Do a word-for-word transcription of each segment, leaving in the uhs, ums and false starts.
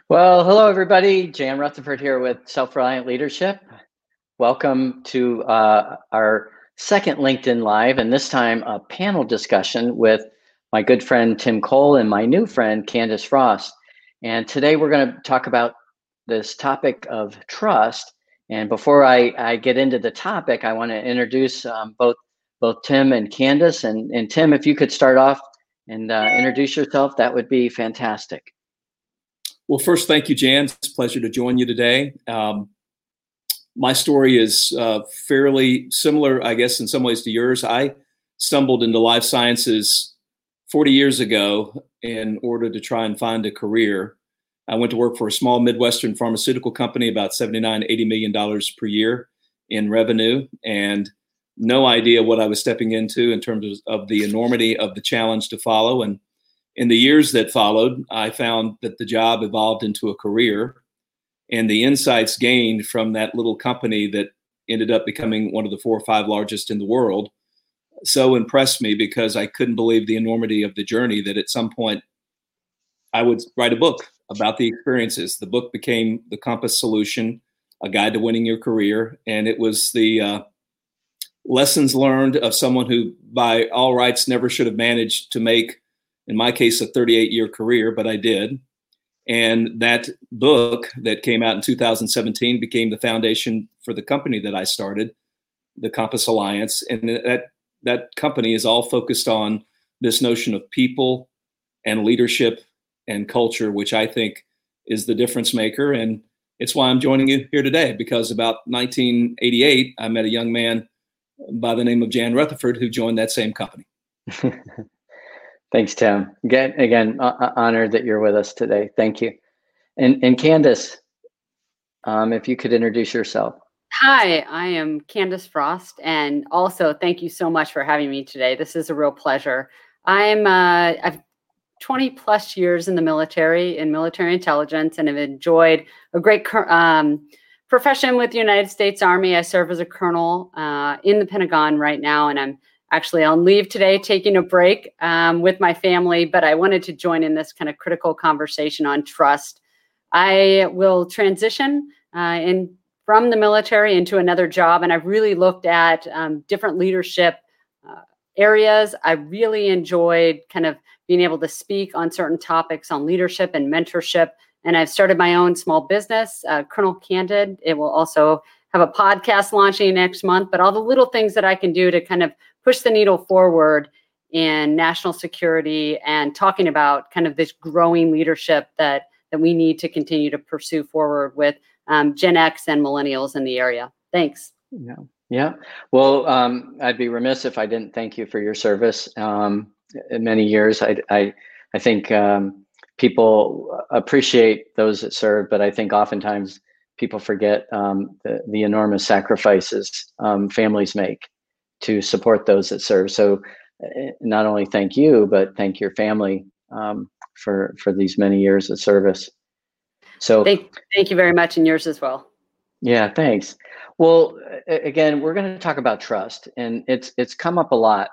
Well, hello, everybody. Jan Rutherford here with Self-Reliant Leadership. Welcome to uh, our second LinkedIn Live, and this time a panel discussion with my good friend Tim Cole and my new friend Candace Frost. And today we're going to talk about this topic of trust. And before I, I get into the topic, I want to introduce um, both both Tim and Candace. And, and Tim, if you could start off and uh, introduce yourself, that would be fantastic. Well, first, thank you, Jan. It's a pleasure to join you today. Um, my story is uh, fairly similar, I guess, in some ways to yours. I stumbled into life sciences forty years ago in order to try and find a career. I went to work for a small Midwestern pharmaceutical company, about seventy-nine, eighty million dollars per year in revenue, and no idea what I was stepping into in terms of, of the enormity of the challenge to follow. And in the years that followed, I found that the job evolved into a career, and the insights gained from that little company that ended up becoming one of the four or five largest in the world so impressed me because I couldn't believe the enormity of the journey that at some point I would write a book about the experiences. The book became The Compass Solution, A Guide to Winning Your Career, and it was the uh, lessons learned of someone who, by all rights, never should have managed to make, in my case, a thirty-eight year career, but I did. And that book that came out in two thousand seventeen became the foundation for the company that I started, the Compass Alliance. And that, that company is all focused on this notion of people and leadership and culture, which I think is the difference maker. And it's why I'm joining you here today, because about nineteen eighty-eight, I met a young man by the name of Jan Rutherford who joined that same company. Thanks, Tim. Again, again, uh, honored that you're with us today. Thank you. And and Candace, um, if you could introduce yourself. Hi, I am Candace Frost, and also thank you so much for having me today. This is a real pleasure. I'm uh, I've twenty plus years in the military, in military intelligence, and have enjoyed a great um, profession with the United States Army. I serve as a colonel uh, in the Pentagon right now, and I'm actually on leave today, taking a break um, with my family, but I wanted to join in this kind of critical conversation on trust. I will transition uh, in from the military into another job, and I've really looked at um, different leadership uh, areas. I really enjoyed kind of being able to speak on certain topics on leadership and mentorship, and I've started my own small business, uh, Colonel Candid. It will also have a podcast launching next month, but all the little things that I can do to kind of push the needle forward in national security and talking about kind of this growing leadership that, that we need to continue to pursue forward with um, Gen X and millennials in the area. Thanks. Yeah. Yeah. Well, um, I'd be remiss if I didn't thank you for your service. Um, in many years, I, I, I think um, people appreciate those that serve, but I think oftentimes people forget um, the, the enormous sacrifices um, families make to support those that serve. So uh, not only thank you, but thank your family um, for, for these many years of service. So thank, thank you very much, and yours as well. Yeah, thanks. Well, again, we're going to talk about trust, and it's it's come up a lot,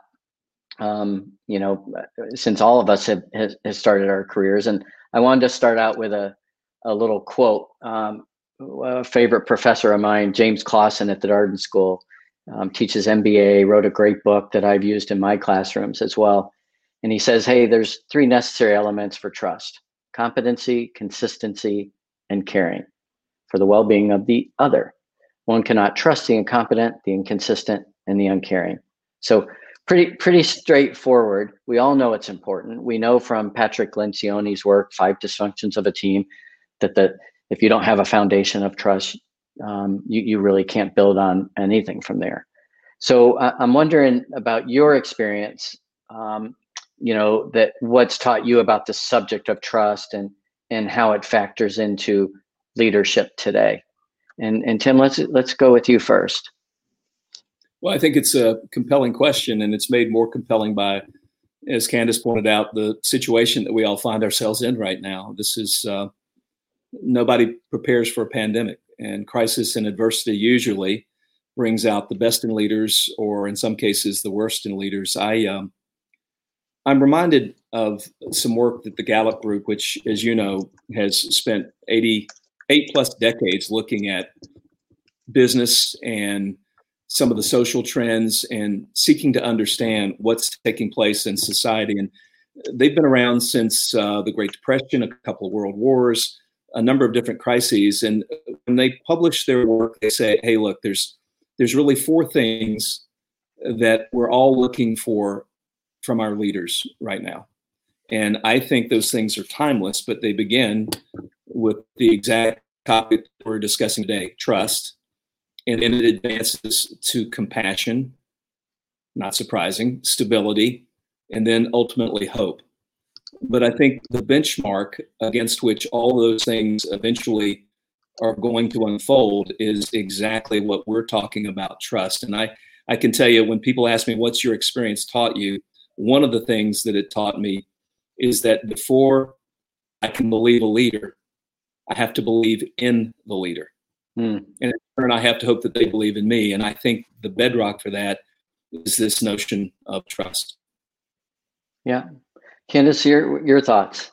um, you know, since all of us have, have, have started our careers. And I wanted to start out with a, a little quote. Um, a favorite professor of mine, James Clausen at the Darden School, um, teaches M B A, wrote a great book that I've used in my classrooms as well. And he says, hey, there's three necessary elements for trust: competency, consistency, and caring for the well-being of the other. One cannot trust the incompetent, the inconsistent, and the uncaring. So pretty pretty straightforward. We all know it's important. We know from Patrick Lencioni's work, Five Dysfunctions of a Team, that the, if you don't have a foundation of trust, um, you, you really can't build on anything from there. So uh, I'm wondering about your experience, um, you know, that what's taught you about the subject of trust and and how it factors into leadership today. And and Tim, let's let's go with you first. Well, I think it's a compelling question, and it's made more compelling by, as Candace pointed out, the situation that we all find ourselves in right now. This is uh, nobody prepares for a pandemic, and crisis and adversity usually brings out the best in leaders, or in some cases, the worst in leaders. I um, I'm reminded of some work that the Gallup Group, which, as you know, has spent eighty-eight plus decades looking at business and some of the social trends and seeking to understand what's taking place in society. And they've been around since uh, the Great Depression, a couple of world wars, a number of different crises. And when they publish their work, they say, hey, look, there's there's really four things that we're all looking for from our leaders right now. And I think those things are timeless, but they begin with the exact topic we're discussing today, trust. And then it advances to compassion, not surprising, stability, and then ultimately hope. But I think the benchmark against which all those things eventually are going to unfold is exactly what we're talking about, trust. And I, I can tell you, when people ask me, what's your experience taught you? One of the things that it taught me is that before I can believe a leader, I have to believe in the leader. Hmm. And in turn, I have to hope that they believe in me. And I think the bedrock for that is this notion of trust. Yeah. Candace, your, your thoughts?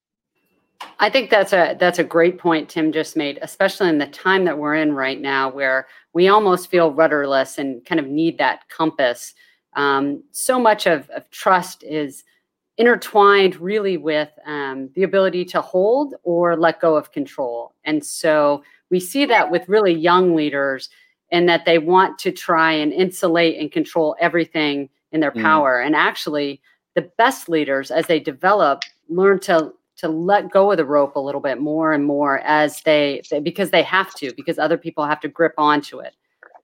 I think that's a that's a great point Tim just made, especially in the time that we're in right now, where we almost feel rudderless and kind of need that compass. Um, so much of, of trust is intertwined really with um, the ability to hold or let go of control. And so we see that with really young leaders, and that they want to try and insulate and control everything in their power. Mm. And actually, the best leaders, as they develop, learn to to let go of the rope a little bit more and more as they, they because they have to, because other people have to grip onto it.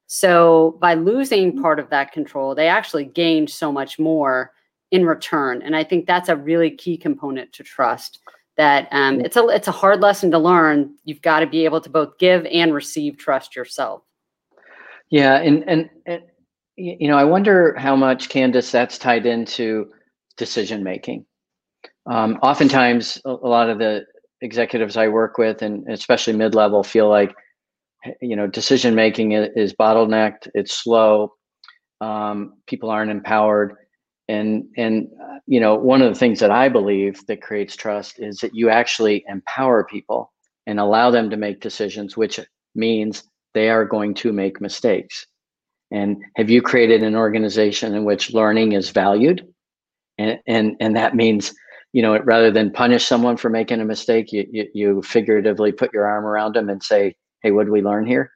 So by losing part of that control, they actually gain so much more in return. And I think that's a really key component to trust. That um, it's a it's a hard lesson to learn. You've got to be able to both give and receive trust yourself. Yeah, and and, and you know, I wonder how much, Candace, that's tied into decision making. Um, oftentimes, a, a lot of the executives I work with, and especially mid-level, feel like, you know, decision making is, is bottlenecked. It's slow. Um, people aren't empowered. And, and uh, you know, one of the things that I believe that creates trust is that you actually empower people and allow them to make decisions, which means they are going to make mistakes. And have you created an organization in which learning is valued? And, and, and that means, you know, rather than punish someone for making a mistake, you, you, you figuratively put your arm around them and say, hey, what did we learn here?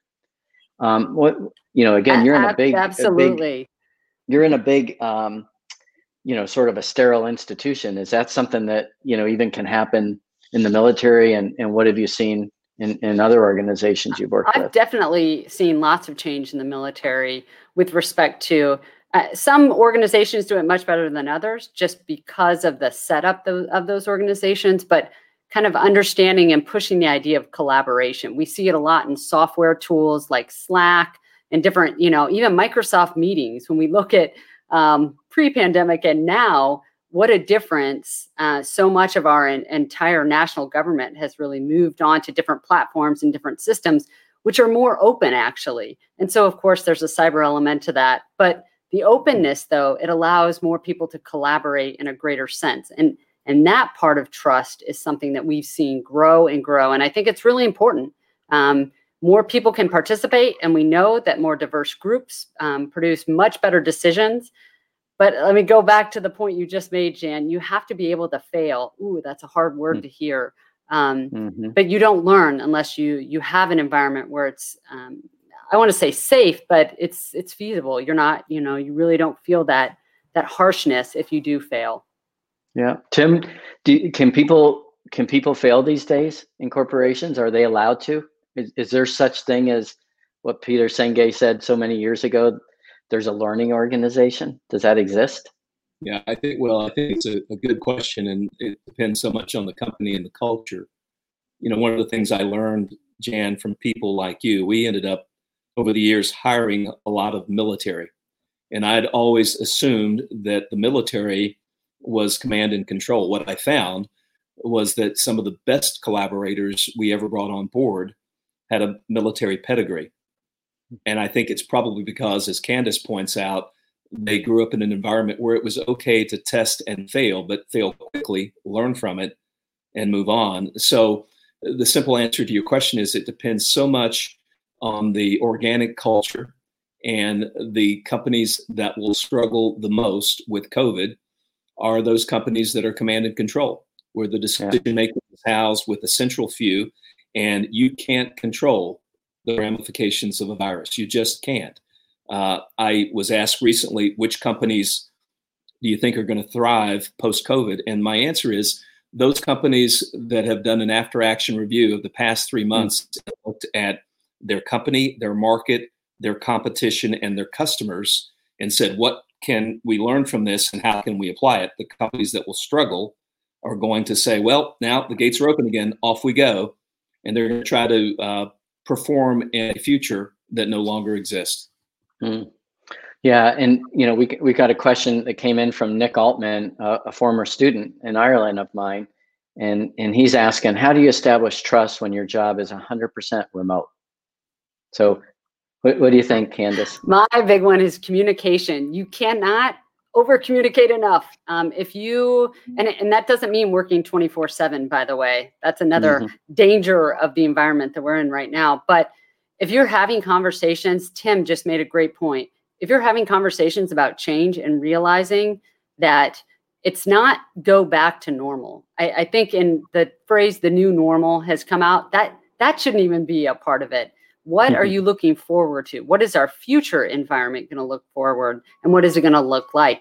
Um, what, you know, again, you're in a big, absolutely. A big, you're in a big, um, you know, sort of a sterile institution. Is that something that, you know, even can happen in the military? And, and what have you seen in, in other organizations you've worked I've with? I've definitely seen lots of change in the military with respect to uh, some organizations do it much better than others just because of the setup of, of those organizations, but kind of understanding and pushing the idea of collaboration. We see it a lot in software tools like Slack and different, you know, even Microsoft meetings. When we look at um, pre-pandemic and now, what a difference. Uh, so much of our en- entire national government has really moved on to different platforms and different systems, which are more open actually. And so of course there's a cyber element to that, but the openness though, it allows more people to collaborate in a greater sense. And, and that part of trust is something that we've seen grow and grow. And I think it's really important. Um, more people can participate, and we know that more diverse groups um, produce much better decisions. But let me go back to the point you just made, Jan. You have to be able to fail. Ooh, that's a hard word mm-hmm. to hear. Um, mm-hmm. But you don't learn unless you you have an environment where it's, um, I want to say safe, but it's it's feasible. You're not, you know, you really don't feel that that harshness if you do fail. Yeah, Tim, do, can people can people fail these days in corporations? Are they allowed to? Is, is there such thing as what Peter Senge said so many years ago? There's a learning organization. Does that exist? Yeah, I think, well, I think it's a, a good question, and it depends so much on the company and the culture. You know, one of the things I learned, Jan, from people like you, we ended up over the years hiring a lot of military. And I'd always assumed that the military was command and control. What I found was that some of the best collaborators we ever brought on board had a military pedigree. And I think it's probably because, as Candace points out, they grew up in an environment where it was okay to test and fail, but fail quickly, learn from it, and move on. So the simple answer to your question is it depends so much on the organic culture, and the companies that will struggle the most with COVID are those companies that are command and control, where the decision making is housed with a central few, and you can't control the ramifications of a virus. You just can't. Uh, I was asked recently, which companies do you think are going to thrive post-COVID? And my answer is those companies that have done an after-action review of the past three months, mm. looked at their company, their market, their competition, and their customers, and said, what can we learn from this and how can we apply it? The companies that will struggle are going to say, well, now the gates are open again, off we go. And they're going to try to uh, perform in a future that no longer exists. Mm. Yeah, and you know, we we got a question that came in from Nick Altman, uh, a former student in Ireland of mine, and and he's asking, how do you establish trust when your job is one hundred percent remote? So, what, what do you think, Candace? My big one is communication. You cannot over communicate enough. Um, if you and and that doesn't mean working twenty-four seven. By the way, that's another mm-hmm. danger of the environment that we're in right now. But if you're having conversations, Tim just made a great point. If you're having conversations about change and realizing that it's not go back to normal, I, I think in the phrase "the new normal" has come out. That that shouldn't even be a part of it. What mm-hmm. are you looking forward to? What is our future environment going to look forward, and what is it going to look like?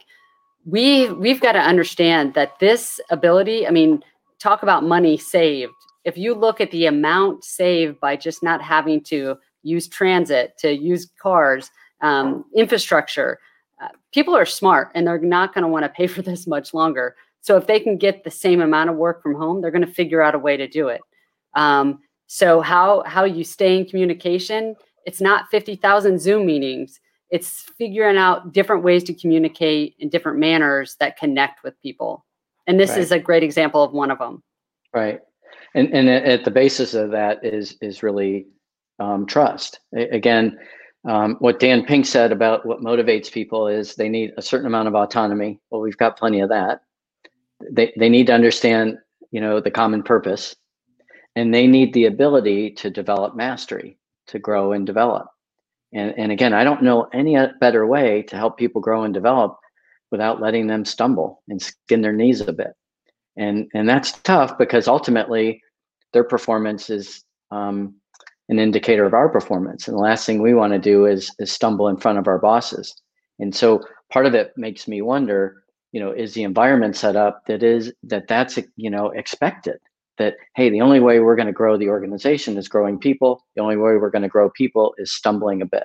We we've got to understand that this ability. I mean, talk about money saved. If you look at the amount saved by just not having to use transit, to use cars, um, infrastructure, uh, people are smart and they're not going to want to pay for this much longer. So if they can get the same amount of work from home, they're going to figure out a way to do it. Um, so how how you stay in communication, it's not fifty thousand Zoom meetings. It's figuring out different ways to communicate in different manners that connect with people. And this right. is a great example of one of them. Right. And and at the basis of that is is really um, trust. Again, um, what Dan Pink said about what motivates people is they need a certain amount of autonomy. Well, we've got plenty of that. They they need to understand, you know, the common purpose, and they need the ability to develop mastery, to grow and develop. And and again, I don't know any better way to help people grow and develop without letting them stumble and skin their knees a bit. And and that's tough because ultimately their performance is um, an indicator of our performance. And the last thing we want to do is, is stumble in front of our bosses. And so part of it makes me wonder, you know, is the environment set up that is that that's, you know, expected? That, hey, the only way we're going to grow the organization is growing people. The only way we're going to grow people is stumbling a bit.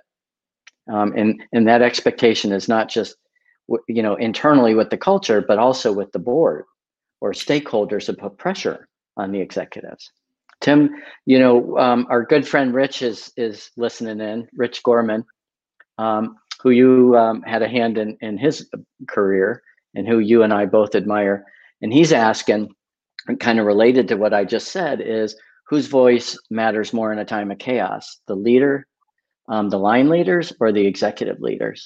Um, and, and that expectation is not just, you know, internally with the culture, but also with the board or stakeholders to put pressure on the executives. Tim, you know, um, our good friend Rich is is listening in, Rich Gorman, um, who you um, had a hand in, in his career and who you and I both admire. And he's asking, and kind of related to what I just said, is whose voice matters more in a time of chaos, the leader, um, the line leaders, or the executive leaders?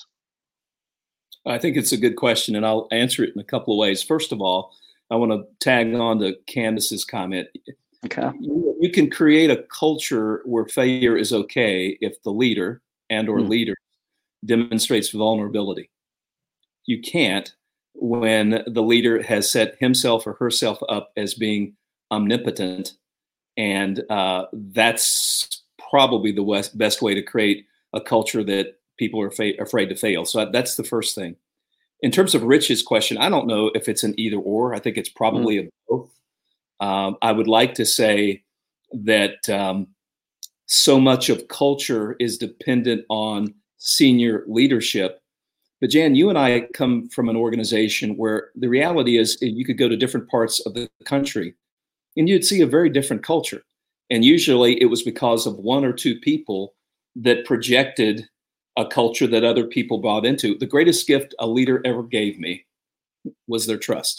I think it's a good question, and I'll answer it in a couple of ways. First of all, I want to tag on to Candace's comment. Okay. You, you can create a culture where failure is okay if the leader and or mm. leader demonstrates vulnerability. You can't when the leader has set himself or herself up as being omnipotent, and uh, that's probably the best, best way to create a culture that people are fa- afraid to fail. So that's the first thing. In terms of Rich's question, I don't know if it's an either or. I think it's probably mm. a both. Um, I would like to say that um, so much of culture is dependent on senior leadership. But Jan, you and I come from an organization where the reality is you could go to different parts of the country and you'd see a very different culture. And usually it was because of one or two people that projected a culture that other people bought into. The greatest gift a leader ever gave me was their trust.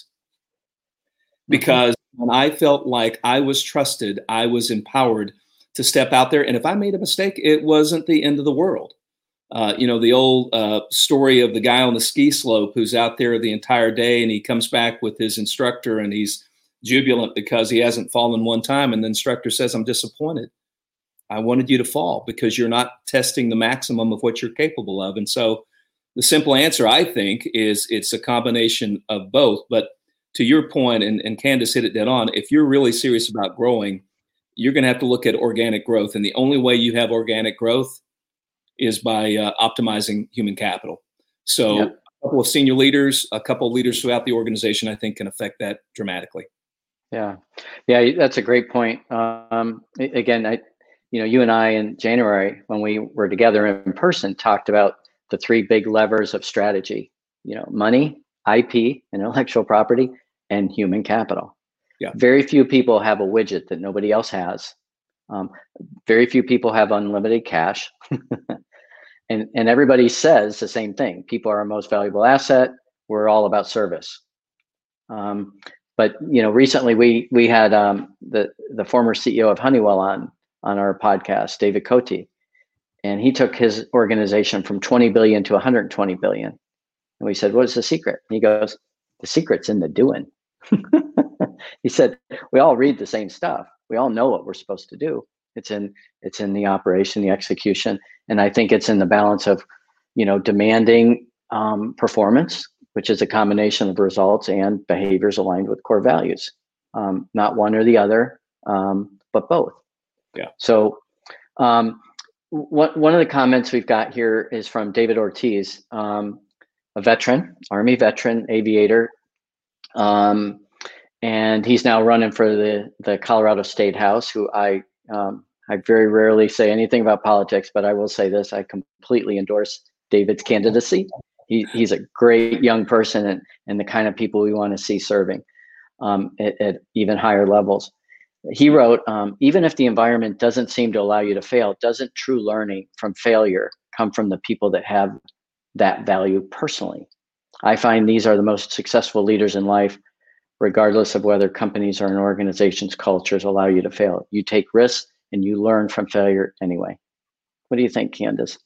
Because when I felt like I was trusted, I was empowered to step out there. And if I made a mistake, it wasn't the end of the world. Uh, you know, the old uh, story of the guy on the ski slope who's out there the entire day, and he comes back with his instructor and he's jubilant because he hasn't fallen one time. And the instructor says, "I'm disappointed. I wanted you to fall because you're not testing the maximum of what you're capable of." And so the simple answer, I think, is it's a combination of both. But to your point, and, and Candace hit it dead on, if you're really serious about growing, you're going to have to look at organic growth. And the only way you have organic growth is by uh, optimizing human capital. So yep. a couple of senior leaders, a couple of leaders throughout the organization, I think can affect that dramatically. Yeah. Yeah, that's a great point. Um, again, I, you know, you and I in January, when we were together in person, talked about the three big levers of strategy, you know, money, I P, intellectual property, and human capital. Yeah. Very few people have a widget that nobody else has. Um, very few people have unlimited cash. And, and everybody says the same thing. People are our most valuable asset. We're all about service. Um, but you know, recently we we had um, the the former C E O of Honeywell on on our podcast, David Cote, and he took his organization from twenty billion to one hundred twenty billion. And we said, "What's the secret?" And he goes, "The secret's in the doing." He said, "We all read the same stuff. We all know what we're supposed to do. It's in it's in the operation, the execution, and I think it's in the balance of, you know, demanding um, performance, which is a combination of results and behaviors aligned with core values. Um, not one or the other, um, but both." Yeah. So, um, one one of the comments we've got here is from David Ortiz, um, a veteran, Army veteran, aviator. Um, and he's now running for the, the Colorado State House, who I um, I very rarely say anything about politics, but I will say this: I completely endorse David's candidacy. He, he's a great young person, and, and the kind of people we want to see serving um, at, at even higher levels. He wrote, um, even if the environment doesn't seem to allow you to fail, doesn't true learning from failure come from the people that have that value personally? I find these are the most successful leaders in life, regardless of whether companies or an organization's cultures allow you to fail. You take risks and you learn from failure anyway. What do you think, Candace?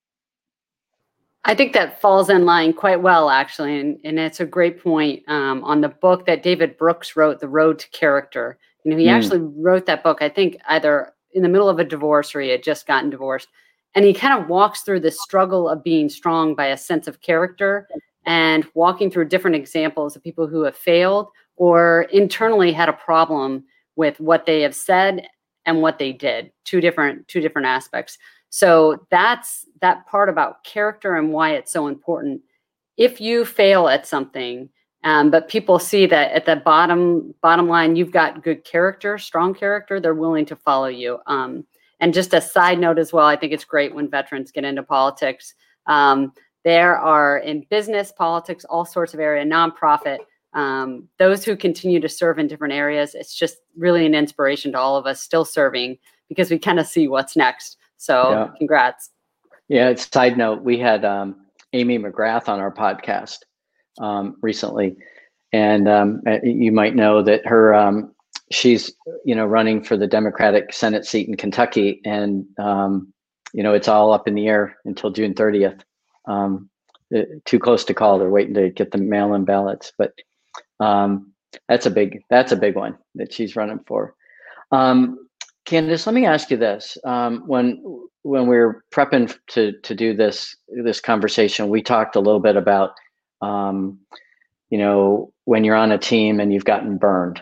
I think that falls in line quite well, actually. And, and it's a great point um, on the book that David Brooks wrote, The Road to Character. You know, he mm. actually wrote that book, I think, either in the middle of a divorce or he had just gotten divorced. And he kind of walks through the struggle of being strong by a sense of character and walking through different examples of people who have failed or internally had a problem with what they have said and what they did. Two different, two different aspects. So that's that part about character and why it's so important. If you fail at something, um, but people see that at the bottom bottom line, you've got good character, strong character, they're willing to follow you. Um, and just a side note as well, I think it's great when veterans get into politics. Um, there are in business, politics, all sorts of area, nonprofit, um, those who continue to serve in different areas. It's just really an inspiration to all of us still serving because we kind of see what's next. So yeah. Congrats. Yeah, it's side note. We had um, Amy McGrath on our podcast um, recently. And um, you might know that her, um, she's, you know, running for the Democratic Senate seat in Kentucky. And, um, you know, it's all up in the air until June thirtieth. Um, too close to call. They're waiting to get the mail-in ballots. But um, that's a big, that's a big one that she's running for. Um, Candace, let me ask you this. Um, when when we were prepping to to do this this conversation, we talked a little bit about, um, you know, when you're on a team and you've gotten burned,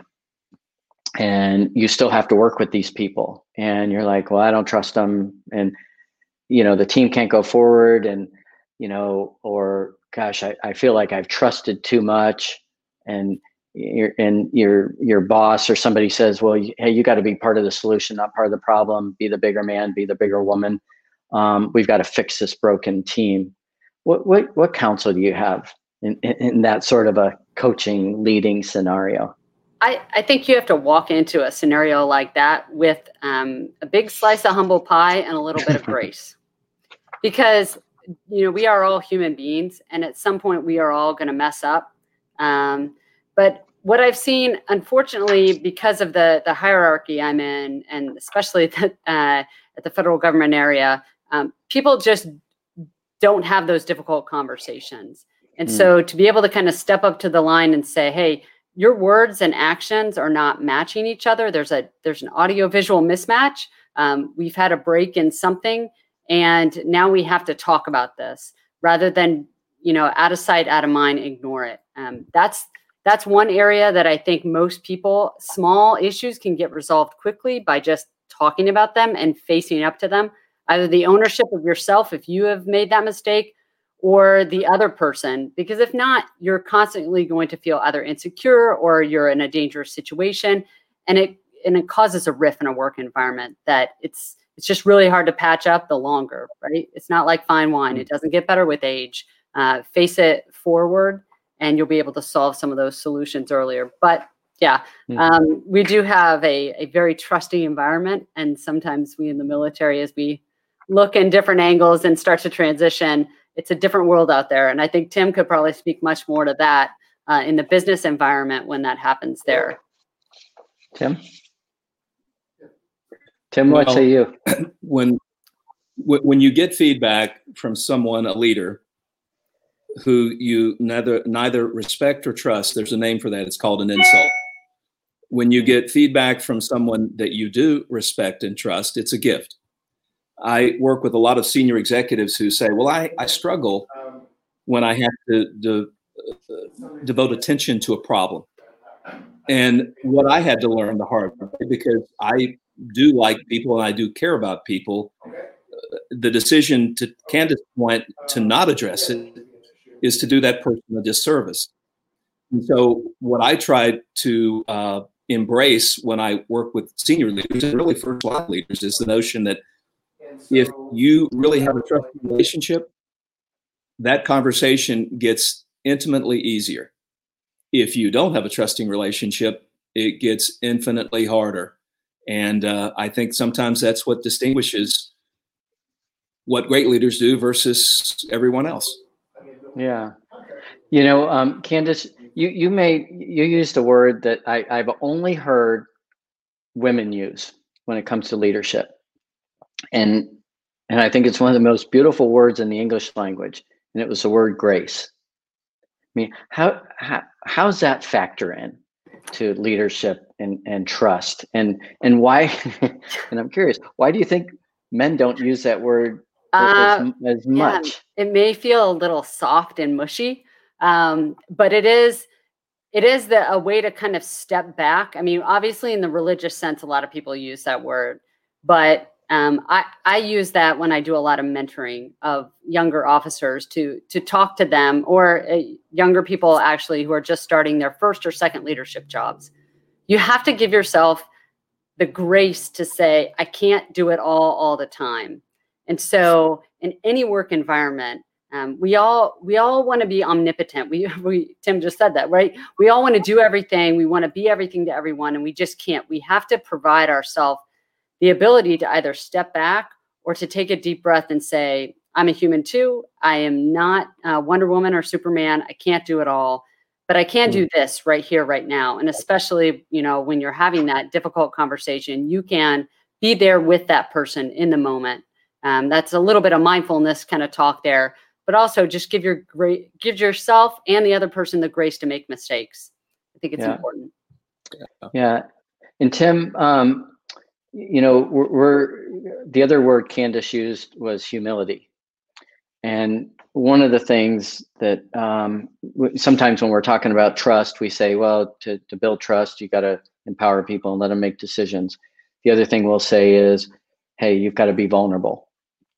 and you still have to work with these people, and you're like, well, I don't trust them, and you know, the team can't go forward, and you know, or gosh, I, I feel like I've trusted too much, and Your, and your your boss or somebody says, well, hey, you got to be part of the solution, not part of the problem. Be the bigger man, be the bigger woman. Um, we've got to fix this broken team. What what what counsel do you have in, in, in that sort of a coaching, leading scenario? I, I think you have to walk into a scenario like that with um, a big slice of humble pie and a little bit of grace. Because, you know, we are all human beings, and at some point we are all going to mess up. Um, but what I've seen, unfortunately, because of the, the hierarchy I'm in, and especially the, uh, at the federal government area, um, people just don't have those difficult conversations. And mm. so to be able to kind of step up to the line and say, hey, your words and actions are not matching each other. There's a there's an audio visual mismatch. Um, we've had a break in something, and now we have to talk about this rather than, you know, out of sight, out of mind, ignore it. Um, that's that's one area that I think most people, small issues can get resolved quickly by just talking about them and facing up to them. Either the ownership of yourself, if you have made that mistake, or the other person, because if not, you're constantly going to feel either insecure or you're in a dangerous situation, and it and it causes a rift in a work environment that it's it's just really hard to patch up the longer, right? It's not like fine wine; it doesn't get better with age. Uh, face it forward, and you'll be able to solve some of those solutions earlier. But yeah, mm-hmm. um, we do have a a very trusting environment, and sometimes we in the military, as we look in different angles and start to transition, it's a different world out there. And I think Tim could probably speak much more to that uh, in the business environment when that happens there. Tim? Tim, what well, say you? When, when you get feedback from someone, a leader, who you neither, neither respect or trust, there's a name for that. It's called an insult. When you get feedback from someone that you do respect and trust, it's a gift. I work with a lot of senior executives who say, well, I, I struggle when I have to de- uh, devote attention to a problem. And what I had to learn the hard way, because I do like people and I do care about people, uh, the decision, to Candace's point, to not address it is to do that person a disservice. And so what I tried to uh, embrace when I work with senior leaders and really first line leaders is the notion that if you really have a trusting relationship, that conversation gets intimately easier. If you don't have a trusting relationship, it gets infinitely harder. And uh, I think sometimes that's what distinguishes what great leaders do versus everyone else. Yeah. You know, um, Candace, you, you may, you used a word that I, I've only heard women use when it comes to leadership. And and I think it's one of the most beautiful words in the English language, and it was the word grace. I mean, how how how's that factor in to leadership and, and trust, and and why? And I'm curious, why do you think men don't use that word uh, as, as much? Yeah, it may feel a little soft and mushy, um, but it is it is the, a way to kind of step back. I mean, obviously, in the religious sense, a lot of people use that word, but Um, I, I use that when I do a lot of mentoring of younger officers to to talk to them, or uh, younger people actually who are just starting their first or second leadership jobs. You have to give yourself the grace to say, I can't do it all all the time. And so in any work environment, um, we all we all want to be omnipotent. We, we Tim just said that, right? We all want to do everything. We want to be everything to everyone, and we just can't. We have to provide ourselves the ability to either step back or to take a deep breath and say, I'm a human too. I am not uh, Wonder Woman or Superman. I can't do it all, but I can do this right here, right now. And especially, you know, when you're having that difficult conversation, you can be there with that person in the moment. Um, that's a little bit of mindfulness kind of talk there, but also just give your great, give yourself and the other person the grace to make mistakes. I think it's yeah. important. Yeah. And Tim, um, you know, we're, we're the other word Candace used was humility. And one of the things that um, sometimes when we're talking about trust, we say, well, to, to build trust, you got to empower people and let them make decisions. The other thing we'll say is, hey, you've got to be vulnerable.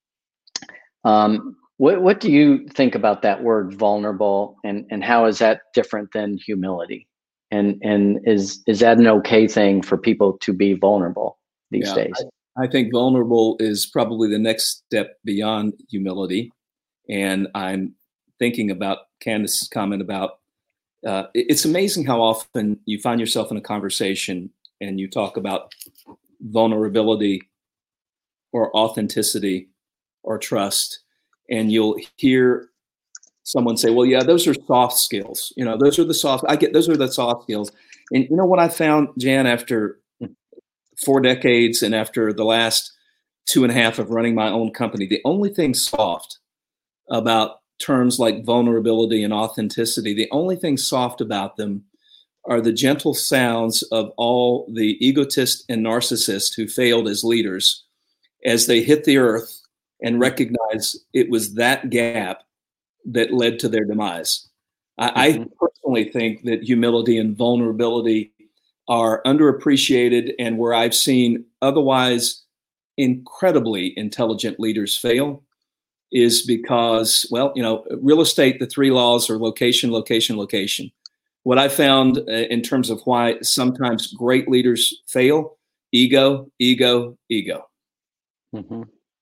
Um, what, what do you think about that word vulnerable, and, and how is that different than humility? And, and is, is that an okay thing for people to be vulnerable these yeah, days? I, I think vulnerable is probably the next step beyond humility. And I'm thinking about Candace's comment about, uh, it's amazing how often you find yourself in a conversation and you talk about vulnerability or authenticity or trust, and you'll hear someone say, well, yeah, those are soft skills. You know, those are the soft, I get, those are the soft skills. And you know what I found, Jan, after four decades and after the last two and a half of running my own company, the only thing soft about terms like vulnerability and authenticity. The only thing soft about them are the gentle sounds of all the egotists and narcissists who failed as leaders as they hit the earth and recognize it was that gap that led to their demise. I, mm-hmm. I personally think that humility and vulnerability are underappreciated, and where I've seen otherwise incredibly intelligent leaders fail is because, well, you know, real estate, the three laws are location, location, location. What I found uh, in terms of why sometimes great leaders fail: ego, ego, ego. Mm-hmm.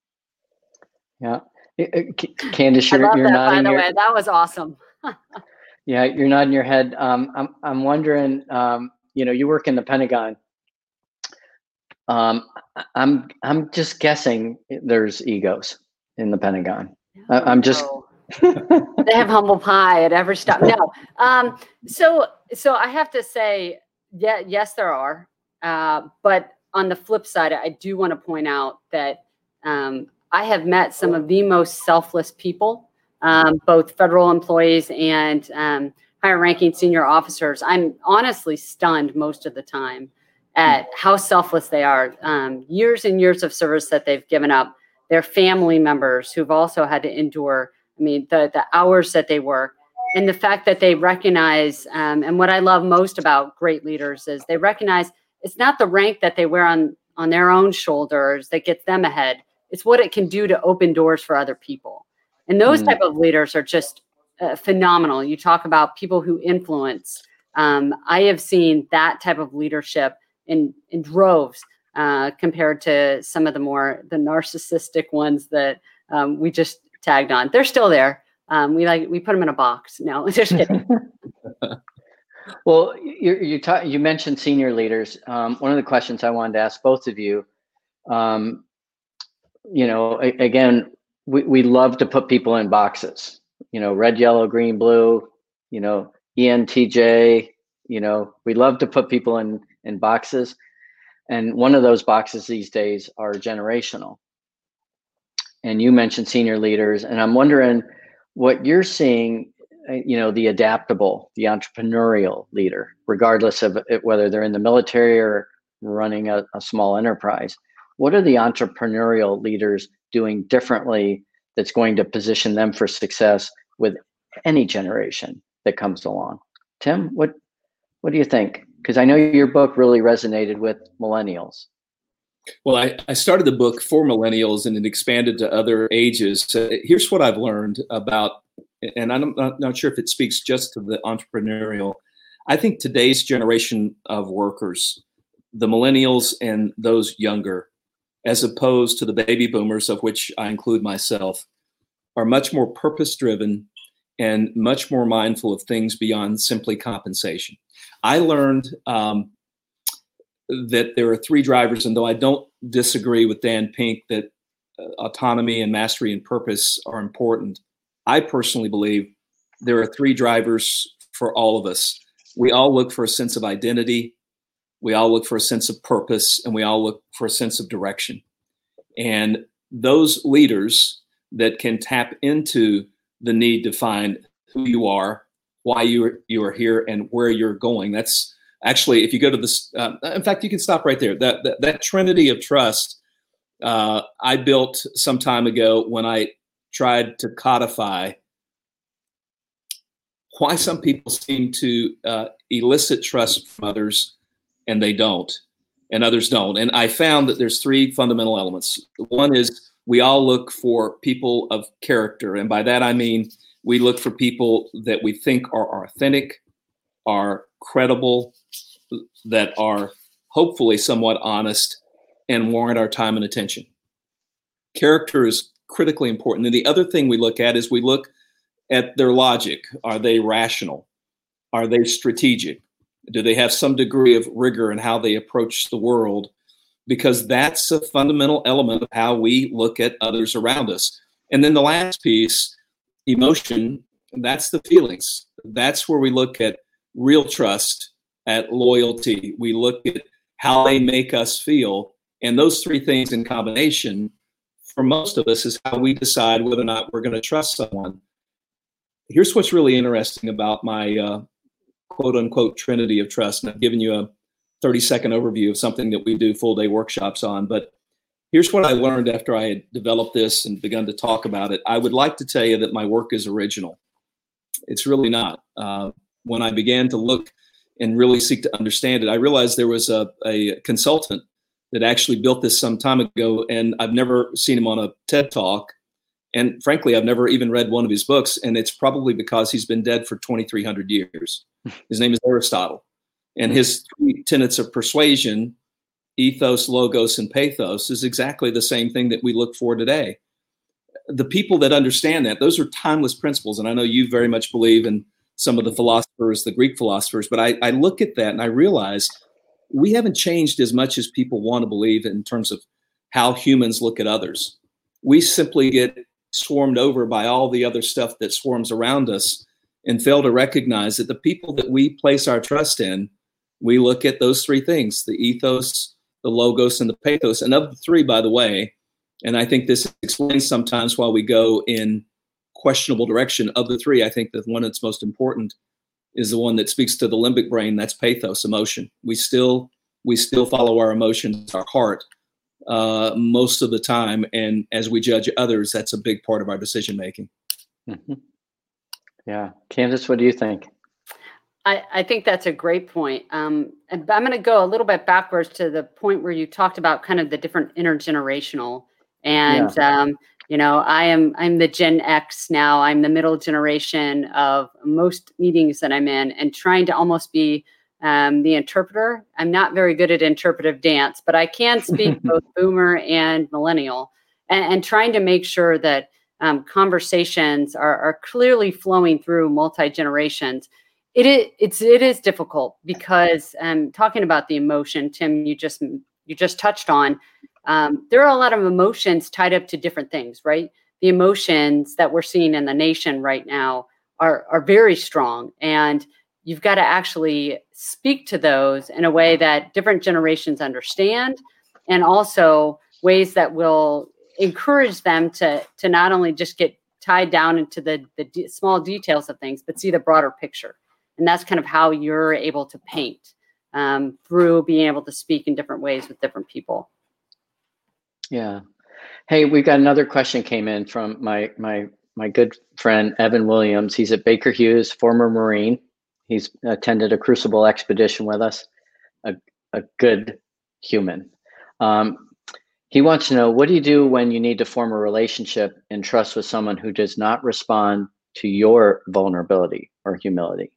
Yeah. Candace, you're, I love you're that, nodding by the your, way. That was awesome. yeah, you're nodding your head. Um, I'm, I'm wondering, um, you know, you work in the Pentagon. Um, I'm, I'm just guessing there's egos in the Pentagon. No, I, I'm just. no. They have humble pie at every stop. No. Um, so, so I have to say, yeah, yes, there are. Uh, but on the flip side, I do want to point out that um, I have met some of the most selfless people, um, both federal employees and um, higher ranking senior officers. I'm honestly stunned most of the time at how selfless they are. Um, years and years of service that they've given up, their family members who've also had to endure, I mean, the, the hours that they work, and the fact that they recognize, um, and what I love most about great leaders is they recognize it's not the rank that they wear on, on their own shoulders that gets them ahead. It's what it can do to open doors for other people. And those mm. type of leaders are just uh, phenomenal. You talk about people who influence. Um, I have seen that type of leadership in, in droves uh, compared to some of the more, the narcissistic ones that um, we just tagged on. They're still there. Um, we like, we put them in a box. No, just kidding. Well, you you, ta- you mentioned senior leaders. Um, one of the questions I wanted to ask both of you, um, you know, a- again, we, we love to put people in boxes, you know, red, yellow, green, blue, you know, E N T J, you know, we love to put people in, in boxes. And one of those boxes these days are generational. And you mentioned senior leaders, and I'm wondering what you're seeing, you know, the adaptable, the entrepreneurial leader, regardless of it, whether they're in the military or running a, a small enterprise. What are the entrepreneurial leaders doing differently that's going to position them for success with any generation that comes along? Tim, what what do you think? Because I know your book really resonated with millennials. Well, I, I started the book for millennials and it expanded to other ages. Uh, here's what I've learned about, and I'm not, not sure if it speaks just to the entrepreneurial. I think today's generation of workers, the millennials and those younger, as opposed to the baby boomers, of which I include myself, are much more purpose-driven and much more mindful of things beyond simply compensation. I learned um, that there are three drivers, and though I don't disagree with Dan Pink that uh, autonomy and mastery and purpose are important, I personally believe there are three drivers for all of us. We all look for a sense of identity, we all look for a sense of purpose, and we all look for a sense of direction. And those leaders that can tap into the need to find who you are, why you are, you are here, and where you're going, that's actually, if you go to this, uh, in fact, you can stop right there. That that, that trinity of trust uh, I built some time ago when I tried to codify why some people seem to uh, elicit trust from others and they don't, and others don't. And I found that there's three fundamental elements. One is we all look for people of character. And by that, I mean, we look for people that we think are authentic, are credible, that are hopefully somewhat honest and warrant our time and attention. Character is critically important. And the other thing we look at is we look at their logic. Are they rational? Are they strategic? Do they have some degree of rigor in how they approach the world? Because that's a fundamental element of how we look at others around us. And then the last piece, emotion, that's the feelings. That's where we look at real trust, at loyalty. We look at how they make us feel. And those three things in combination for most of us is how we decide whether or not we're going to trust someone. Here's what's really interesting about my uh, quote unquote trinity of trust. And I've given you a thirty second overview of something that we do full day workshops on. But here's what I learned after I had developed this and begun to talk about it. I would like to tell you that my work is original. It's really not. Uh, when I began to look and really seek to understand it, I realized there was a, a consultant that actually built this some time ago, and I've never seen him on a TED Talk. And frankly, I've never even read one of his books, and it's probably because he's been dead for twenty-three hundred years. His name is Aristotle. And his three tenets of persuasion, ethos, logos, and pathos, is exactly the same thing that we look for today. The people that understand that, those are timeless principles. And I know you very much believe in some of the philosophers, the Greek philosophers, but I, I look at that and I realize we haven't changed as much as people want to believe in terms of how humans look at others. We simply get swarmed over by all the other stuff that swarms around us and fail to recognize that the people that we place our trust in, we look at those three things, the ethos, the logos, and the pathos. And of the three, by the way, and I think this explains sometimes why we go in questionable direction. Of the three, I think the one that's most important is the one that speaks to the limbic brain. That's pathos, emotion. We still we still follow our emotions, our heart, uh, most of the time. And as we judge others, that's a big part of our decision making. Mm-hmm. Yeah. Candace, what do you think? I, I think that's a great point. Um, and I'm going to go a little bit backwards to the point where you talked about kind of the different intergenerational. And, yeah. um, you know, I am I'm the Gen X now. I'm the middle generation of most meetings that I'm in, and trying to almost be um, the interpreter. I'm not very good at interpretive dance, but I can speak both boomer and millennial, and, and trying to make sure that um, conversations are, are clearly flowing through multi-generations. It is it's it is difficult because um, talking about the emotion, Tim, you just you just touched on. Um, there are a lot of emotions tied up to different things, right? The emotions that we're seeing in the nation right now are are very strong, and you've got to actually speak to those in a way that different generations understand, and also ways that will encourage them to to not only just get tied down into the the d- small details of things, but see the broader picture. And that's kind of how you're able to paint um, through being able to speak in different ways with different people. Yeah. Hey, we've got another question came in from my my my good friend Evan Williams. He's at Baker Hughes, former Marine. He's attended a Crucible expedition with us. A a good human. Um, he wants to know, what do you do when you need to form a relationship and trust with someone who does not respond to your vulnerability or humility?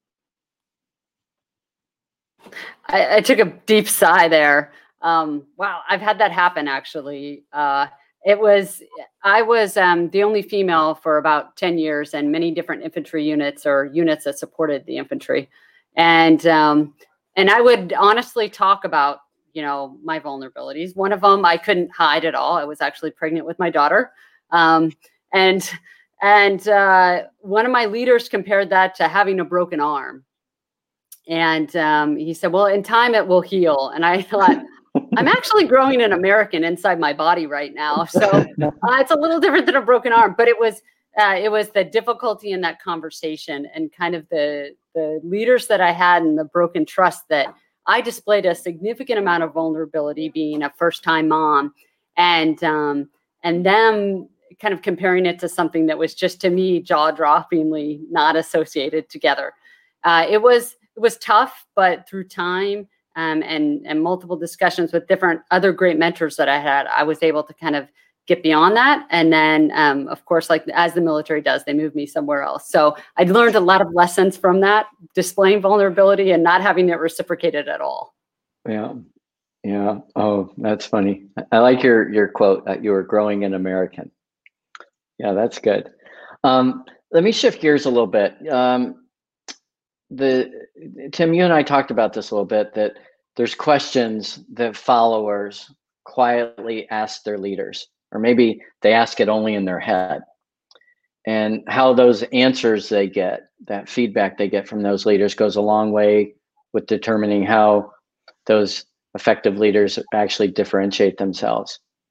I, I took a deep sigh there. Um, wow, I've had that happen, actually. Uh, it was, I was um, the only female for about ten years and many different infantry units or units that supported the infantry. And, um, and I would honestly talk about, you know, my vulnerabilities. One of them I couldn't hide at all. I was actually pregnant with my daughter. Um, and and uh, one of my leaders compared that to having a broken arm. And um, he said, well, in time it will heal. And I thought, I'm actually growing an American inside my body right now. So uh, it's a little different than a broken arm, but it was uh, it was the difficulty in that conversation and kind of the, the leaders that I had and the broken trust that I displayed a significant amount of vulnerability being a first time mom, and um, and them kind of comparing it to something that was just, to me, jaw droppingly not associated together. Uh, it was it was tough, but through time um, and and multiple discussions with different other great mentors that I had, I was able to kind of get beyond that. And then, um, of course, like as the military does, they moved me somewhere else. So I learned a lot of lessons from that, displaying vulnerability and not having it reciprocated at all. Yeah. Yeah. Oh, that's funny. I like your, your quote that you were growing an American. Yeah, that's good. Um, let me shift gears a little bit. Um, the Tim, you and I talked about this a little bit, that there's questions that followers quietly ask their leaders, or maybe they ask it only in their head, and how those answers they get, that feedback they get from those leaders, goes a long way with determining how those effective leaders actually differentiate themselves.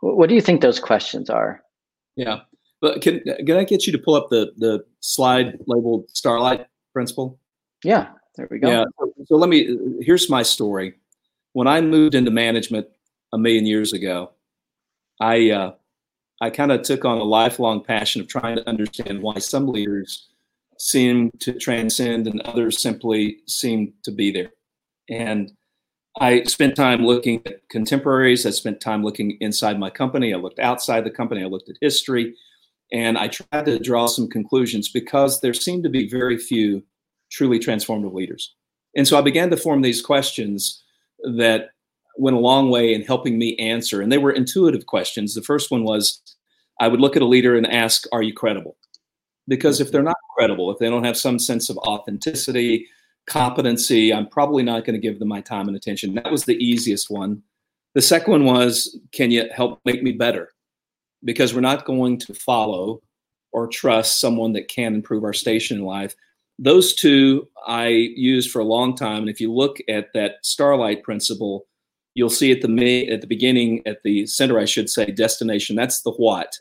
What do you think those questions are? Yeah, but can can I get you to pull up the the slide labeled Starlight Principle? Yeah, there we go. Yeah. So let me. Here's my story. When I moved into management a million years ago, I uh, I kind of took on a lifelong passion of trying to understand why some leaders seem to transcend and others simply seem to be there. And I spent time looking at contemporaries. I spent time looking inside my company. I looked outside the company. I looked at history. And I tried to draw some conclusions because there seemed to be very few truly transformative leaders. And so I began to form these questions that went a long way in helping me answer. And they were intuitive questions. The first one was, I would look at a leader and ask, are you credible? Because if they're not credible, if they don't have some sense of authenticity, competency, I'm probably not going to give them my time and attention. That was the easiest one. The second one was, can you help make me better? Because we're not going to follow or trust someone that can improve our station in life. Those two I used for a long time. And if you look at that Starlight Principle, you'll see at the at the beginning, at the center, I should say, destination. That's the what.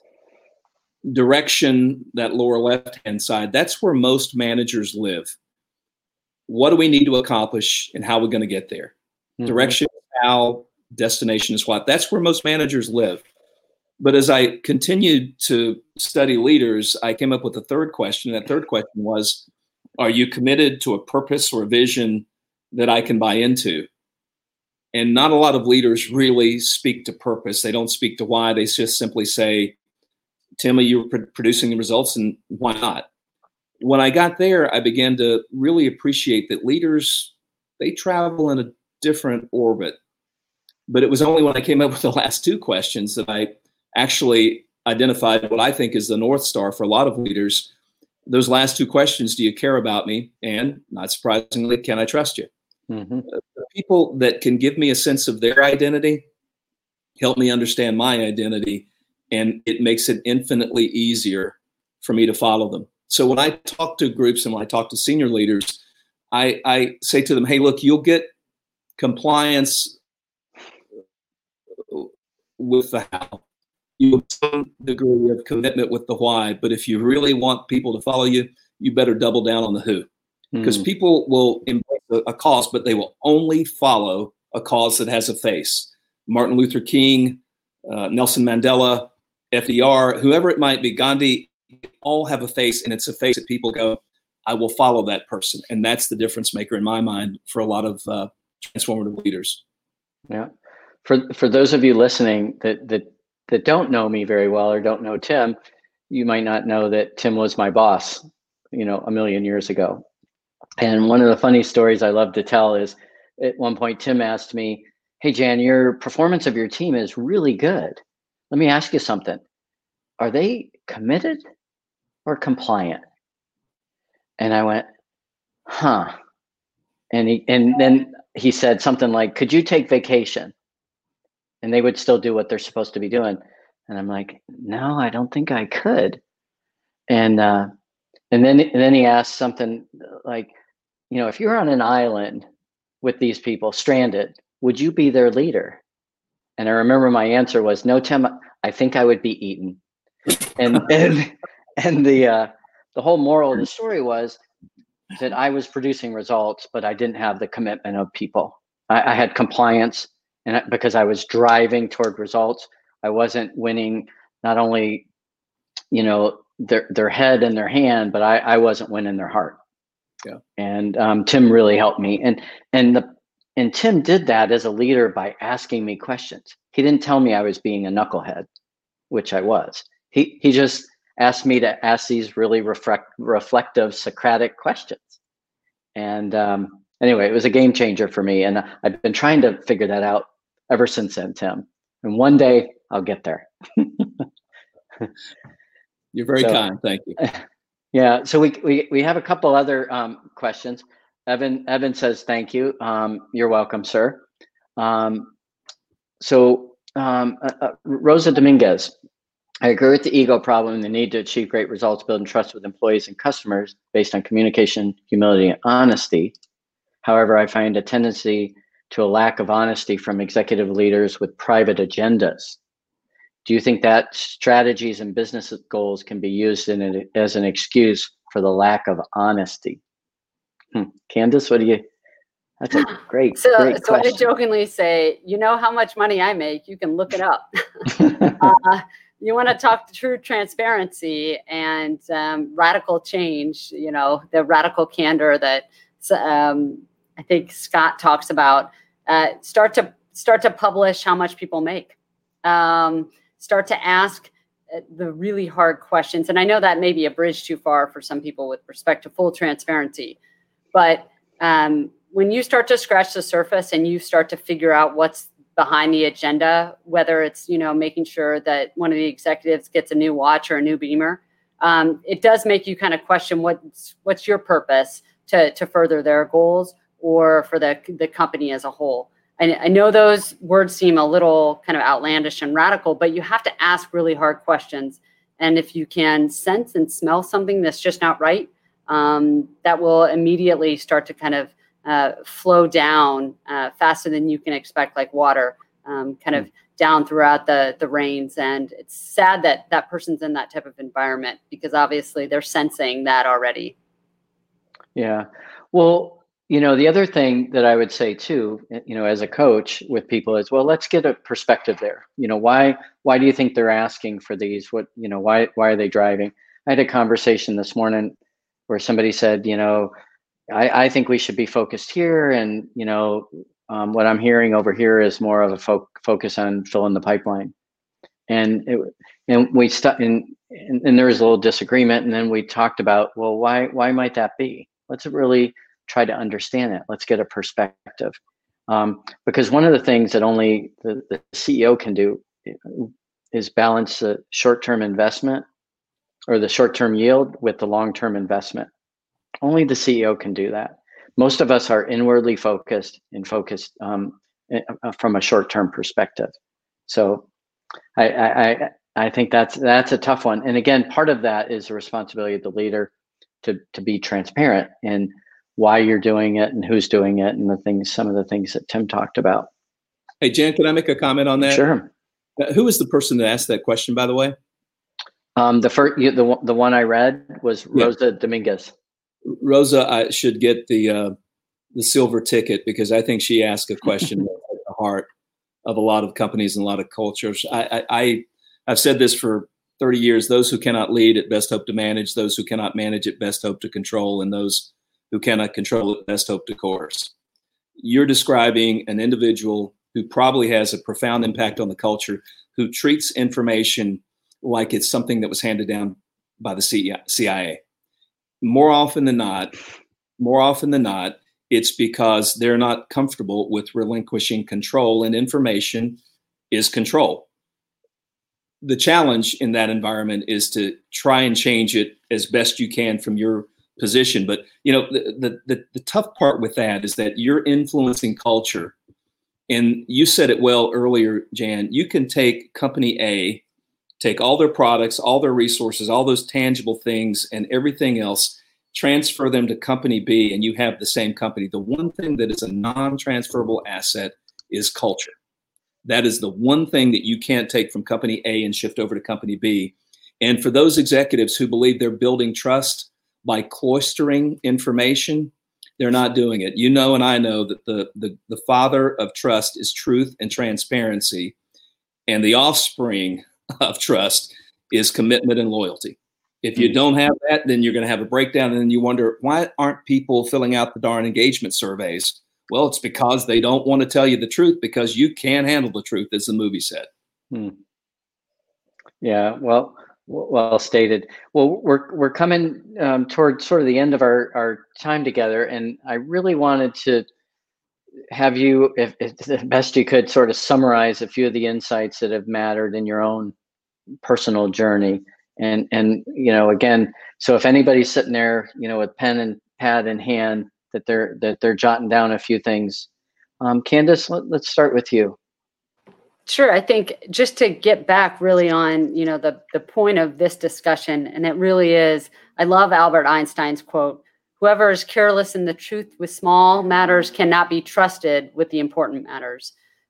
Direction, that lower left-hand side, that's where most managers live. What do we need to accomplish and how are we going to get there? Mm-hmm. Direction, how, destination is what. That's where most managers live. But as I continued to study leaders, I came up with a third question. That third question was, are you committed to a purpose or a vision that I can buy into? And not a lot of leaders really speak to purpose. They don't speak to why. They just simply say, Tim, are you pr- producing the results, and why not? When I got there, I began to really appreciate that leaders, they travel in a different orbit. But it was only when I came up with the last two questions that I actually identified what I think is the North Star for a lot of leaders. Those last two questions, do you care about me? And not surprisingly, can I trust you? Mm-hmm. The people that can give me a sense of their identity, help me understand my identity, and it makes it infinitely easier for me to follow them. So when I talk to groups and when I talk to senior leaders, I, I say to them, hey, look, you'll get compliance with the how. You have some degree of commitment with the why, but if you really want people to follow you, you better double down on the who. Because mm. people will embrace a, a cause, but they will only follow a cause that has a face. Martin Luther King, uh, Nelson Mandela, F D R, whoever it might be, Gandhi, all have a face, and it's a face that people go, I will follow that person. And that's the difference maker in my mind for a lot of uh, transformative leaders. Yeah. For for those of you listening that that that don't know me very well or don't know Tim, you might not know that Tim was my boss, you know, a million years ago. And one of the funny stories I love to tell is at one point, Tim asked me, hey, Jan, your performance of your team is really good. Let me ask you something. Are they committed or compliant? And I went, huh. And he, and then he said something like, could you take vacation? And they would still do what they're supposed to be doing. And I'm like, no, I don't think I could. And uh, and then and then he asked something like, you know, if you're on an island with these people stranded, would you be their leader? And I remember my answer was, no, Tim, I think I would be eaten. And and and the uh, the whole moral of the story was that I was producing results, but I didn't have the commitment of people. I, I had compliance. And because I was driving toward results, I wasn't winning not only, you know, their their head and their hand, but I, I wasn't winning their heart. Yeah. And um, Tim really helped me. And and the and Tim did that as a leader by asking me questions. He didn't tell me I was being a knucklehead, which I was. He he just asked me to ask these really reflect, reflective Socratic questions. And um, anyway, it was a game changer for me. And I've been trying to figure that out ever since then, Tim. And one day I'll get there. You're very so, kind. Thank you. Yeah. So we we we have a couple other um, questions. Evan Evan says thank you. Um, you're welcome, sir. Um, so um, uh, uh, Rosa Dominguez, I agree with the ego problem and the need to achieve great results, building trust with employees and customers based on communication, humility, and honesty. However, I find a tendency to a lack of honesty from executive leaders with private agendas. do you think that strategies and business goals can be used in a, as an excuse for the lack of honesty? Hmm. Candace, what do you? That's a great, so, great so question. I jokingly say, you know how much money I make? You can look it up. uh, you want to talk true transparency and um, radical change. You know, the radical candor that um, I think Scott talks about. Uh, start to start to publish how much people make. Um, start to ask the really hard questions. And I know that may be a bridge too far for some people with respect to full transparency, but um, when you start to scratch the surface and you start to figure out what's behind the agenda, whether it's, you know, making sure that one of the executives gets a new watch or a new Beamer, um, it does make you kind of question what's what's your purpose to to further their goals or for the the company as a whole. I, I know those words seem a little kind of outlandish and radical, but you have to ask really hard questions. And if you can sense and smell something that's just not right, um, that will immediately start to kind of uh, flow down uh, faster than you can expect, like water, um, kind of down throughout the the reins. And it's sad that that person's in that type of environment because obviously they're sensing that already. Yeah. Well, you know, the other thing that I would say too, you know, as a coach with people is, well, let's get a perspective there. You know, why why do you think they're asking for these? What, you know, why why are they driving? I had a conversation this morning where somebody said, you know, I, I think we should be focused here, and you know, um, what I'm hearing over here is more of a fo- focus on filling the pipeline. And it, and we st- and, and and there was a little disagreement, and then we talked about, well, why why might that be? Let's really try to understand it. Let's get a perspective, um, because one of the things that only the, the C E O can do is balance the short-term investment or the short-term yield with the long-term investment. Only the C E O can do that. Most of us are inwardly focused and focused um, from a short-term perspective. So I, I I think that's that's a tough one. And again, part of that is the responsibility of the leader to to be transparent in why you're doing it and who's doing it and the things, some of the things that Tim talked about. Hey, Jan, can I make a comment on that? Sure. Uh, who was the person that asked that question, by the way? Um, the first, the the one I read was Rosa yeah. Dominguez. Rosa I should get the uh, the silver ticket because I think she asked a question at the heart of a lot of companies and a lot of cultures. I, I, I I've said this for thirty years. Those who cannot lead at best hope to manage. Those who cannot manage at best hope to control. And those who cannot control at best hope to coerce. You're describing an individual who probably has a profound impact on the culture, who treats information like it's something that was handed down by the C I A. More often than not, more often than not, it's because they're not comfortable with relinquishing control, and information is control. The challenge in that environment is to try and change it as best you can from your position. But you know, the, the, the tough part with that is that you're influencing culture. And you said it well earlier, Jan, you can take company A, take all their products, all their resources, all those tangible things and everything else, transfer them to company B, and you have the same company. The one thing that is a non-transferable asset is culture. That is the one thing that you can't take from company A and shift over to company B. And for those executives who believe they're building trust by cloistering information, they're not doing it. You know, and I know that the, the, the father of trust is truth and transparency, and the offspring of trust is commitment and loyalty. If you don't have that, then you're going to have a breakdown, and then you wonder, why aren't people filling out the darn engagement surveys? Well, it's because they don't want to tell you the truth, because you can't handle the truth, as the movie said. Hmm. Yeah, well, well stated. Well, we're we're coming um, toward sort of the end of our, our time together, and I really wanted to have you, if, if the best you could, sort of summarize a few of the insights that have mattered in your own personal journey. And, and, you know, again, so if anybody's sitting there, you know, with pen and pad in hand, that they're, that they're jotting down a few things. Um, Candace, let, let's start with you. Sure. I think just to get back really on, you know, the, the point of this discussion, and it really is, I love Albert Einstein's quote, whoever is careless in the truth with small matters cannot be trusted with the important matters.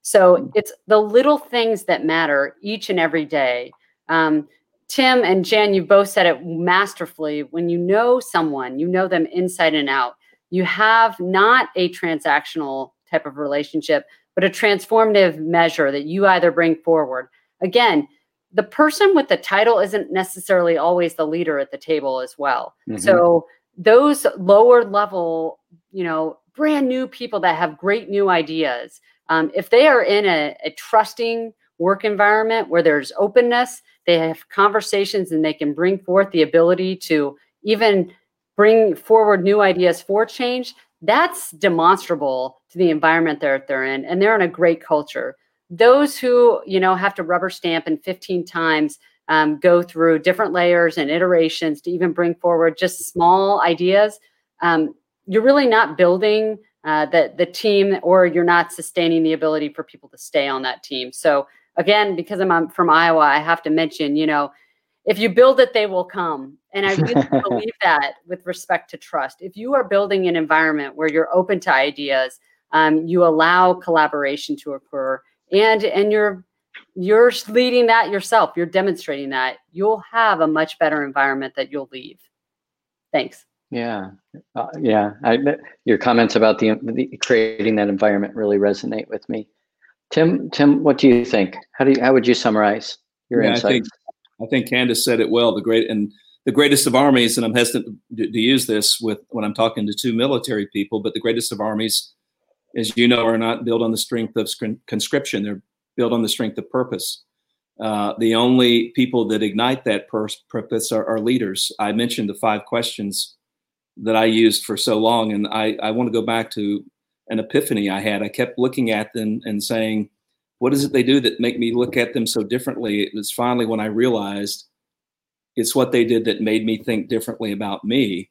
So it's the little things that matter each and every day. Um, Tim and Jan, you both said it masterfully. When you know someone, you know them inside and out. You have not a transactional type of relationship, but a transformative measure that you either bring forward. Again, the person with the title isn't necessarily always the leader at the table as well. Mm-hmm. So those lower level, you know, brand new people that have great new ideas, um, if they are in a, a trusting work environment where there's openness, they have conversations and they can bring forth the ability to even bring forward new ideas for change, that's demonstrable to the environment that they're in, and they're in a great culture. Those who, you know, have to rubber stamp and fifteen times um, go through different layers and iterations to even bring forward just small ideas, um, you're really not building uh, the, the team, or you're not sustaining the ability for people to stay on that team. So again, because I'm from Iowa, I have to mention, you know, if you build it, they will come. And I really believe that with respect to trust. If you are building an environment where you're open to ideas, um, you allow collaboration to occur, and and you're you're leading that yourself, you're demonstrating that, you'll have a much better environment that you'll leave. Thanks. Yeah, uh, yeah. I, your comments about the, the creating that environment really resonate with me. Tim, Tim, what do you think? How do you, how would you summarize your yeah, insights? I think, I think Candace said it well. The great and the greatest of armies, and I'm hesitant to, to use this with when I'm talking to two military people, but the greatest of armies, as you know, are not built on the strength of conscription. They're built on the strength of purpose. Uh, the only people that ignite that pur- purpose are, are leaders. I mentioned the five questions that I used for so long, and I, I want to go back to an epiphany I had. I kept looking at them and saying, what is it they do that make me look at them so differently? It was finally when I realized it's what they did that made me think differently about me.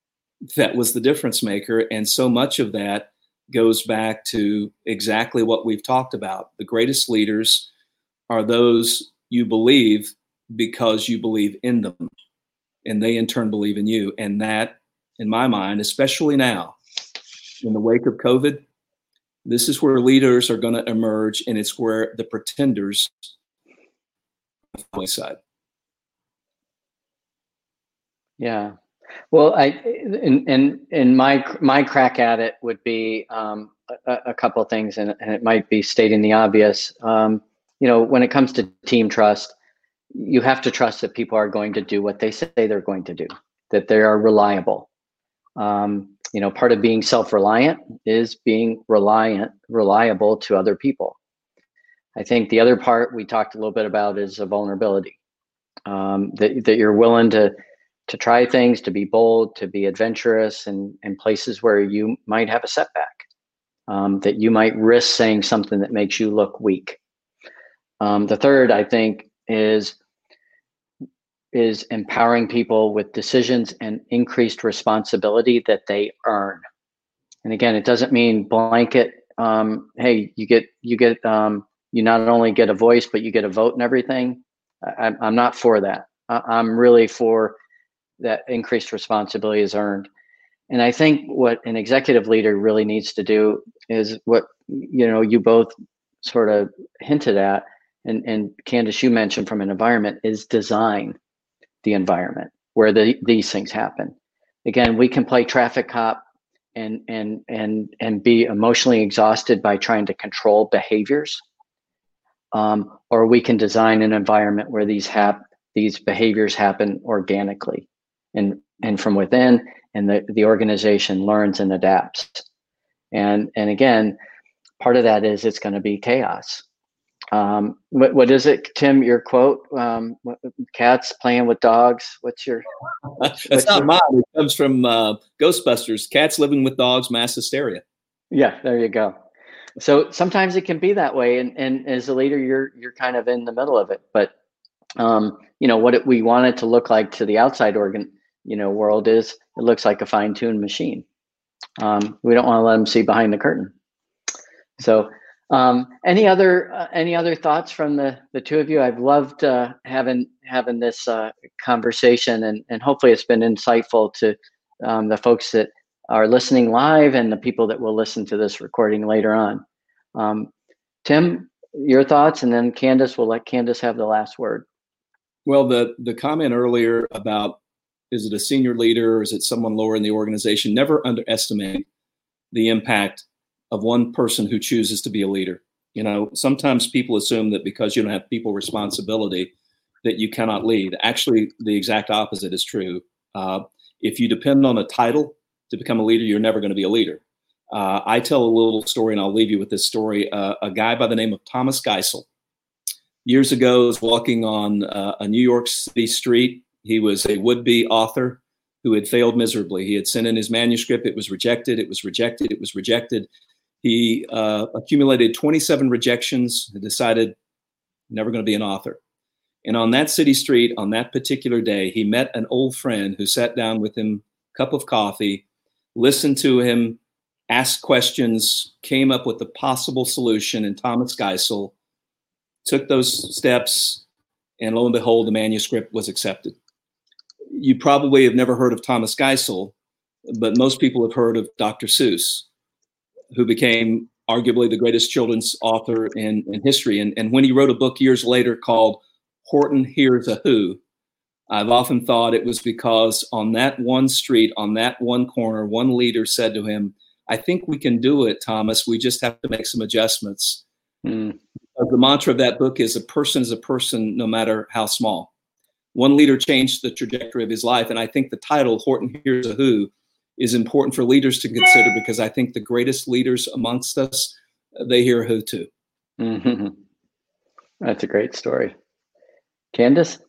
That was the difference maker. And so much of that goes back to exactly what we've talked about. The greatest leaders are those you believe because you believe in them, and they in turn believe in you. And that, in my mind, especially now, in the wake of COVID, this is where leaders are going to emerge, and it's where the pretenders are on the wayside. Yeah. Well, I and and and my my crack at it would be um, a, a couple of things, and, and it might be stating the obvious. Um, you know, when it comes to team trust, you have to trust that people are going to do what they say they're going to do, that they are reliable. Um, you know, part of being self-reliant is being reliant, reliable to other people. I think the other part we talked a little bit about is a vulnerability, um, that that you're willing to. to try things, to be bold, to be adventurous, and in places where you might have a setback, um, that you might risk saying something that makes you look weak. Um, the third, I think, is, is empowering people with decisions and increased responsibility that they earn. And again, it doesn't mean blanket, um, hey, you get, you get, um, you not only get a voice, but you get a vote and everything. I, I'm not for that. I, I'm really for that increased responsibility is earned. And I think what an executive leader really needs to do is what, you know, you both sort of hinted at, and, and Candace, you mentioned from an environment, is design the environment where the, these things happen. Again, we can play traffic cop and, and, and, and be emotionally exhausted by trying to control behaviors. Um, or we can design an environment where these hap- these behaviors happen organically. And, and from within, and the, the organization learns and adapts. And, and again, part of that is it's going to be chaos. Um, what, what is it, Tim, your quote? Um, what, cats playing with dogs. What's your? That's what's not your, mine. It comes from uh, Ghostbusters. Cats living with dogs, mass hysteria. Yeah, there you go. So sometimes it can be that way. And, and as a leader, you're, you're kind of in the middle of it. But, um, you know, what it, we want it to look like to the outside organ, you know, world is it looks like a fine-tuned machine. Um, we don't want to let them see behind the curtain. So, um, any other uh, any other thoughts from the the two of you? I've loved uh, having having this uh, conversation, and and hopefully it's been insightful to um, the folks that are listening live and the people that will listen to this recording later on. Um, Tim, your thoughts, and then Candace, we'll let Candace have the last word. Well, the the comment earlier about, is it a senior leader or is it someone lower in the organization? Never underestimate the impact of one person who chooses to be a leader. You know, sometimes people assume that because you don't have people responsibility that you cannot lead. Actually, the exact opposite is true. Uh, if you depend on a title to become a leader, you're never going to be a leader. Uh, I tell a little story, and I'll leave you with this story. Uh, a guy by the name of Thomas Geisel, years ago, was walking on uh, a New York City street. He was a would-be author who had failed miserably. He had sent in his manuscript. It was rejected. It was rejected. It was rejected. He uh, accumulated twenty-seven rejections and decided never going to be an author. And on that city street, on that particular day, he met an old friend who sat down with him, cup of coffee, listened to him, asked questions, came up with a possible solution, and Thomas Geisel took those steps, and lo and behold, the manuscript was accepted. You probably have never heard of Thomas Geisel, but most people have heard of Doctor Seuss, who became arguably the greatest children's author in, in history. And, and when he wrote a book years later called Horton Hears a Who, I've often thought it was because on that one street, on that one corner, one leader said to him, I think we can do it, Thomas. We just have to make some adjustments. Mm. The mantra of that book is a person is a person, no matter how small. One leader changed the trajectory of his life. And I think the title, Horton Hears a Who, is important for leaders to consider, because I think the greatest leaders amongst us, they hear who too. Mm-hmm. That's a great story. Candace?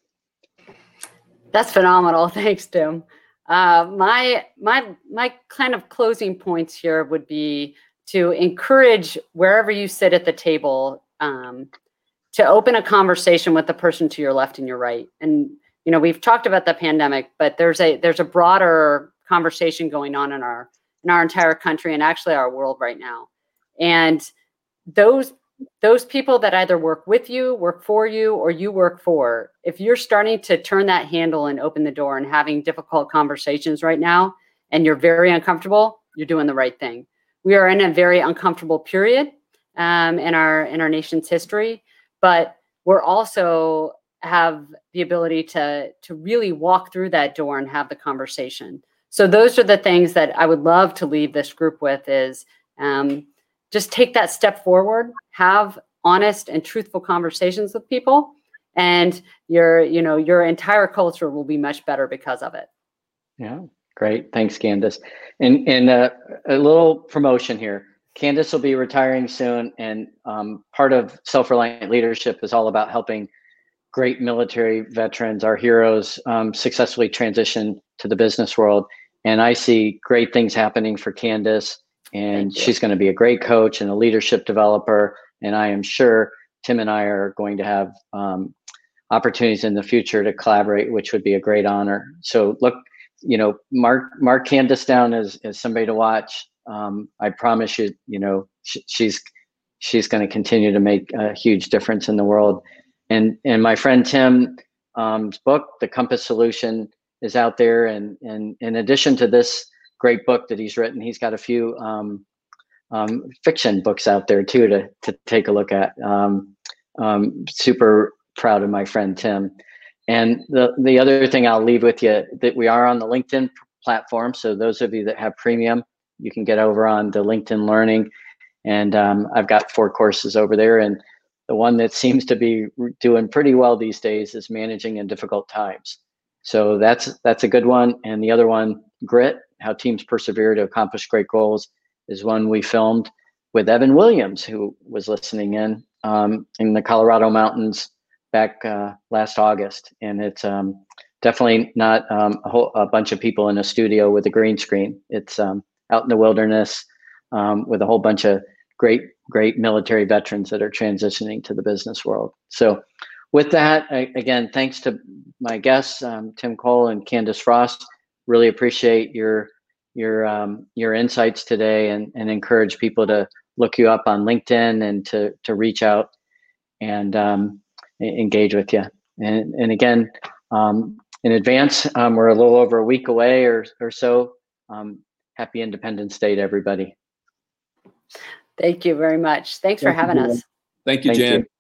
That's phenomenal. Thanks, Tim. Uh, my my my kind of closing points here would be to encourage wherever you sit at the table um, to open a conversation with the person to your left and your right. And you know, we've talked about the pandemic, but there's a there's a broader conversation going on in our in our entire country and actually our world right now. And those those people that either work with you, work for you, or you work for, if you're starting to turn that handle and open the door and having difficult conversations right now, and you're very uncomfortable, you're doing the right thing. We are in a very uncomfortable period um, in our in our nation's history, but we're also have the ability to to really walk through that door and have the conversation. So those are the things that I would love to leave this group with is um, just take that step forward, have honest and truthful conversations with people, and your, you know, your entire culture will be much better because of it. Yeah, great. Thanks, Candace. And, and uh, a little promotion here. Candace will be retiring soon, and um, part of Self-Reliant Leadership is all about helping great military veterans, our heroes, um, successfully transition to the business world. And I see great things happening for Candace, and she's going to be a great coach and a leadership developer. And I am sure Tim and I are going to have um, opportunities in the future to collaborate, which would be a great honor. So look, you know, mark mark Candace down as, as somebody to watch. Um, I promise you, you know, sh she's she's going to continue to make a huge difference in the world. And and my friend Tim's um, book, The Compass Solution, is out there. And, and in addition to this great book that he's written, he's got a few um, um, fiction books out there too to, to take a look at. Um, um, super proud of my friend Tim. And the, the other thing I'll leave with you, that we are on the LinkedIn platform. So those of you that have premium, you can get over on the LinkedIn Learning. And um, I've got four courses over there. And the one that seems to be doing pretty well these days is Managing in Difficult Times. So that's that's a good one. And the other one, Grit, How Teams Persevere to Accomplish Great Goals, is one we filmed with Evan Williams, who was listening in um, in the Colorado mountains back uh, last August. And it's um, definitely not um, a, whole, a bunch of people in a studio with a green screen. It's um, out in the wilderness um, with a whole bunch of great, great military veterans that are transitioning to the business world. So with that, I, again, thanks to my guests, um, Tim Cole and Candace Frost. Really appreciate your your um, your insights today, and, and encourage people to look you up on LinkedIn and to to reach out and um, engage with you. And, and again, um, in advance, um, we're a little over a week away or, or so. Um, happy Independence Day to everybody. Thank you very much. Thanks for having us. Thank you, Thank Jan. you.